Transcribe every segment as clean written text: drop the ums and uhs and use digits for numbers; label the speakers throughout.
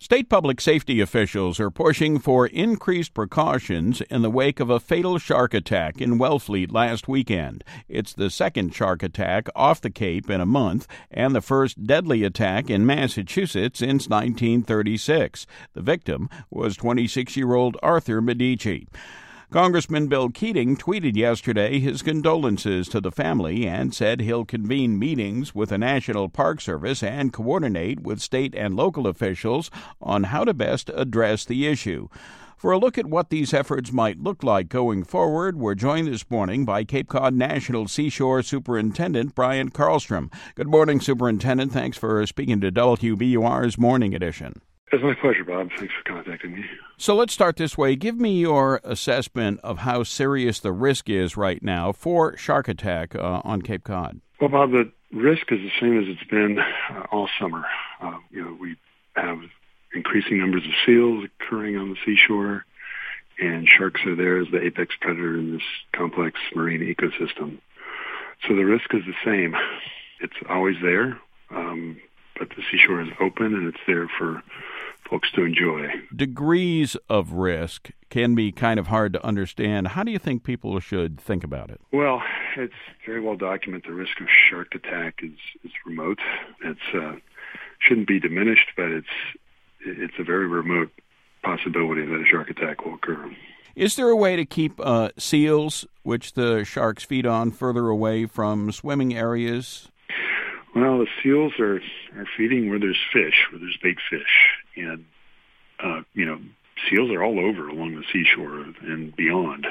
Speaker 1: State public safety officials are pushing for increased precautions in the wake of a fatal shark attack in Wellfleet last weekend. It's the second shark attack off the Cape in a month and the first deadly attack in Massachusetts since 1936. The victim was 26-year-old Arthur Medici. Congressman Bill Keating tweeted yesterday his condolences to the family and said he'll convene meetings with the National Park Service and coordinate with state and local officials on how to best address the issue. For a look at what these efforts might look like going forward, we're joined this morning by Cape Cod National Seashore Superintendent Brian Karlstrom. Good morning, Superintendent. Thanks for speaking to WBUR's Morning Edition.
Speaker 2: It's my pleasure, Bob. Thanks for contacting me.
Speaker 1: So let's start this way. Give me your assessment of how serious the risk is right now for shark attack on Cape Cod.
Speaker 2: Well, Bob, the risk is the same as it's been all summer. We have increasing numbers of seals occurring on the seashore, and sharks are there as the apex predator in this complex marine ecosystem. So the risk is the same. It's always there, but the seashore is open and it's there for folks to enjoy.
Speaker 1: Degrees of risk can be kind of hard to understand. How do you think people should think about it?
Speaker 2: Well, it's very well documented. The risk of shark attack is remote. It's shouldn't be diminished, but it's a very remote possibility that a shark attack will occur.
Speaker 1: Is there a way to keep seals, which the sharks feed on, further away from swimming areas?
Speaker 2: Well, the seals are feeding where there's fish, where there's big fish. And, seals are all over along the seashore and beyond.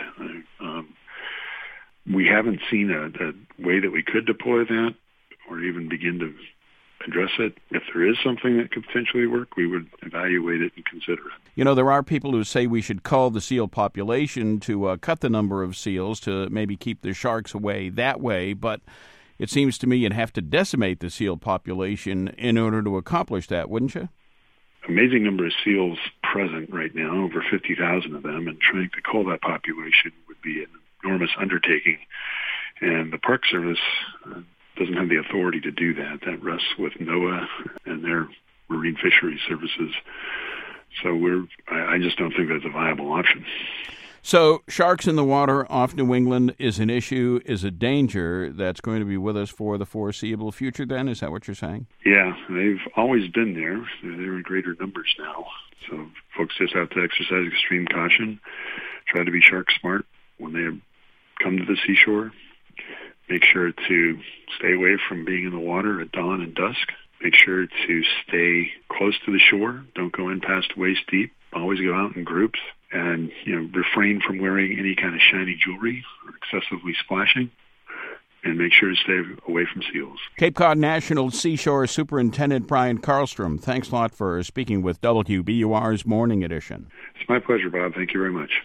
Speaker 2: We haven't seen a way that we could deploy that or even begin to address it. If there is something that could potentially work, we would evaluate it and consider it.
Speaker 1: There are people who say we should cull the seal population to cut the number of seals to maybe keep the sharks away that way, but it seems to me you'd have to decimate the seal population in order to accomplish that, wouldn't you?
Speaker 2: Amazing number of seals present right now, over 50,000 of them, and trying to cull that population would be an enormous undertaking. And the Park Service doesn't have the authority to do that. That rests with NOAA and their marine fisheries services. So I just don't think that's a viable option.
Speaker 1: So sharks in the water off New England is an issue, is a danger that's going to be with us for the foreseeable future then? Is that what you're saying?
Speaker 2: Yeah, they've always been there. They're in greater numbers now. So folks just have to exercise extreme caution, try to be shark smart when they come to the seashore. Make sure to stay away from being in the water at dawn and dusk. Make sure to stay close to the shore. Don't go in past waist deep. Always go out in groups. And, refrain from wearing any kind of shiny jewelry or excessively splashing, and make sure to stay away from seals.
Speaker 1: Cape Cod National Seashore Superintendent Brian Karlstrom, thanks a lot for speaking with WBUR's Morning Edition.
Speaker 2: It's my pleasure, Bob. Thank you very much.